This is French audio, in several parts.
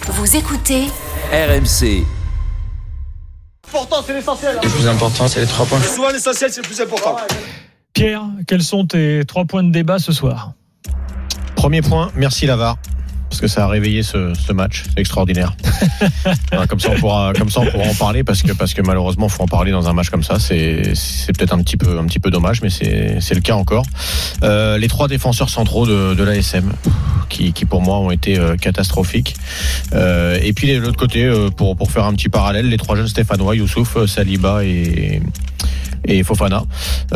Vous écoutez RMC. L'important, c'est l'essentiel. Le plus important, c'est les 3 points. Souvent, l'essentiel, c'est le plus important. Pierre, quels sont tes 3 points de débat ce soir ? Premier point, merci Lavar, parce que ça a réveillé ce match, c'est extraordinaire. Comme ça on pourra en parler parce que malheureusement faut en parler dans un match comme ça. C'est peut-être un petit peu dommage, mais c'est le cas encore. Les 3 défenseurs centraux de l'ASM qui pour moi ont été catastrophiques. Et puis de l'autre côté, pour faire un petit parallèle, les 3 jeunes Stéphanois, Youssouf, Saliba et Fofana,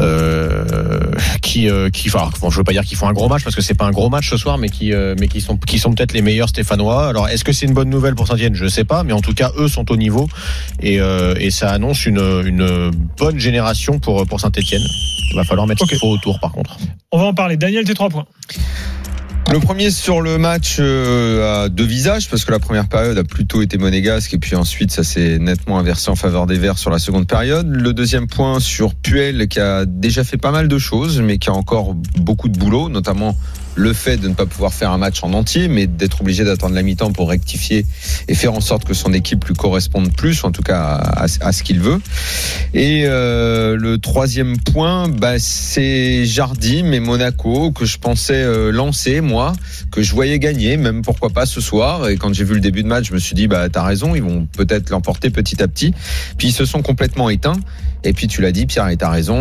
je veux pas dire qu'ils font un gros match parce que c'est pas un gros match ce soir, mais qui sont peut-être les meilleurs Stéphanois. Alors est-ce que c'est une bonne nouvelle pour Saint-Étienne ? Je sais pas, mais en tout cas eux sont au niveau et ça annonce une bonne génération pour Saint-Étienne. Il va falloir mettre ce qu'il faut autour par contre. On va en parler. Daniel, tes 3 points. Le premier sur le match à 2 visages, parce que la première période a plutôt été monégasque et puis ensuite ça s'est nettement inversé en faveur des Verts sur la seconde période. Le deuxième point sur Puel qui a déjà fait pas mal de choses mais qui a encore beaucoup de boulot, notamment le fait de ne pas pouvoir faire un match en entier, mais d'être obligé d'attendre la mi-temps pour rectifier et faire en sorte que son équipe lui corresponde plus, en tout cas à ce qu'il veut. Et le troisième point, c'est Jardim et Monaco que je pensais lancer, moi, que je voyais gagner, même pourquoi pas ce soir. Et quand j'ai vu le début de match, je me suis dit, t'as raison, ils vont peut-être l'emporter petit à petit. Puis ils se sont complètement éteints. Et puis tu l'as dit, Pierre, et t'as raison,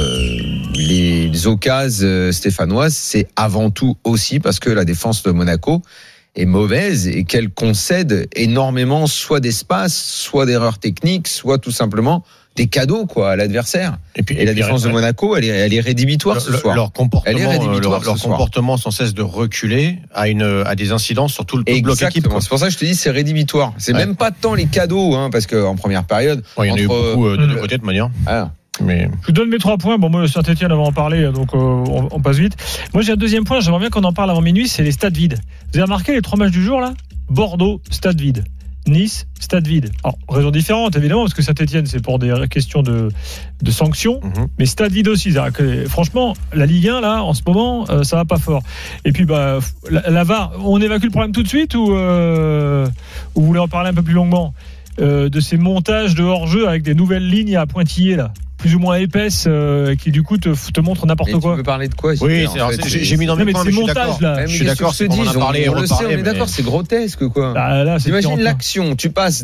les occasions stéphanoises, c'est avant tout aussi parce que la défense de Monaco est mauvaise et qu'elle concède énormément soit d'espace, soit d'erreurs techniques, soit tout simplement des cadeaux à l'adversaire. Et la défense de Monaco, elle est rédhibitoire ce soir. Leur comportement sans cesse de reculer a des incidences sur tout le bloc équipe. C'est pour ça que je te dis c'est rédhibitoire. C'est même pas tant les cadeaux, parce qu'en première période, il y en a eu beaucoup de deux côtés de manière. Mais... Je vous donne mes 3 points. Bon, moi, le Saint-Étienne, on va en parler, donc on passe vite. Moi, j'ai un deuxième point, j'aimerais bien qu'on en parle avant minuit, c'est les stades vides. Vous avez remarqué les 3 matchs du jour, là ? Bordeaux, stade vide. Nice, stade vide. Alors, raison différente, évidemment, parce que Saint-Étienne, c'est pour des questions de sanctions, mais stade vide aussi. Franchement, la Ligue 1, là, en ce moment, ça va pas fort. Et puis, la VAR, on évacue le problème tout de suite ou vous voulez en parler un peu plus longuement de ces montages de hors-jeu avec des nouvelles lignes à pointiller, là, plus ou moins épaisses, qui du coup te montrent n'importe quoi. Tu veux parler de quoi ? Oui, j'ai mis dans mes points, mais je suis d'accord. On en a parlé, on le sait, on est d'accord, c'est grotesque, quoi. Imagine l'action, tu passes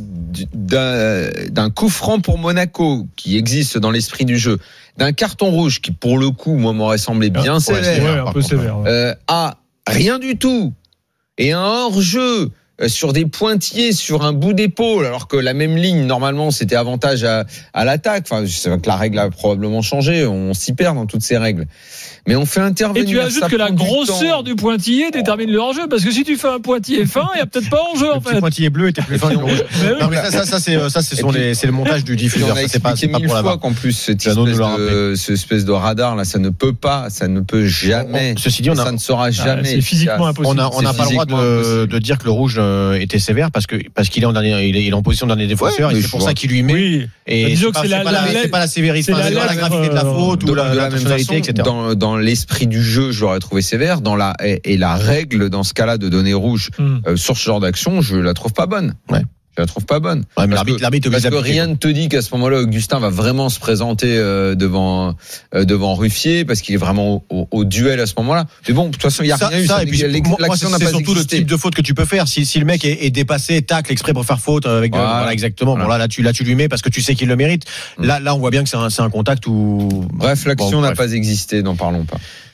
d'un coup franc pour Monaco, qui existe dans l'esprit du jeu, d'un carton rouge, qui pour le coup, moi, m'aurait semblé bien sévère, un peu sévère, à rien du tout, et un hors-jeu, sur des pointillés, sur un bout d'épaule, alors que la même ligne, normalement, c'était avantage à l'attaque. Enfin, c'est vrai que la règle a probablement changé, on s'y perd dans toutes ces règles. Mais on fait intervenir. Et tu ajoutes que la grosseur du pointillé détermine le hors-jeu, parce que si tu fais un pointillé fin, il n'y a peut-être pas hors-jeu, en fait. Le pointillé bleu était plus fin que le rouge. Non, mais c'est le montage du diffuseur. C'est pas pour la fois qu'en plus, cette espèce de radar, là, ça ne peut jamais. Ceci dit, ça ne sera jamais. C'est physiquement impossible. On n'a pas le droit de dire que le rouge était sévère parce qu'il est en position de dernier défenseur et c'est pour ça qu'il lui met. Oui. Et c'est pas la sévérité, c'est pas la gravité de la faute ou la personnalité, etc. Dans l'esprit du jeu, je l'aurais trouvé sévère. Et la règle dans ce cas-là de donner rouge sur ce genre d'action, je la trouve pas bonne. Ouais. Je la trouve pas bonne. Ouais, mais parce que rien ne te dit qu'à ce moment-là, Augustin va vraiment se présenter devant Ruffier parce qu'il est vraiment au duel à ce moment-là. Mais bon, de toute façon, il n'y a rien eu. L'action n'a pas existé. C'est surtout le type de faute que tu peux faire. Si le mec est dépassé, tacle exprès pour faire faute avec voilà, exactement. Bon, là, tu lui mets parce que tu sais qu'il le mérite. Là, on voit bien que c'est un contact où. Bref, l'action n'a pas existé. N'en parlons pas.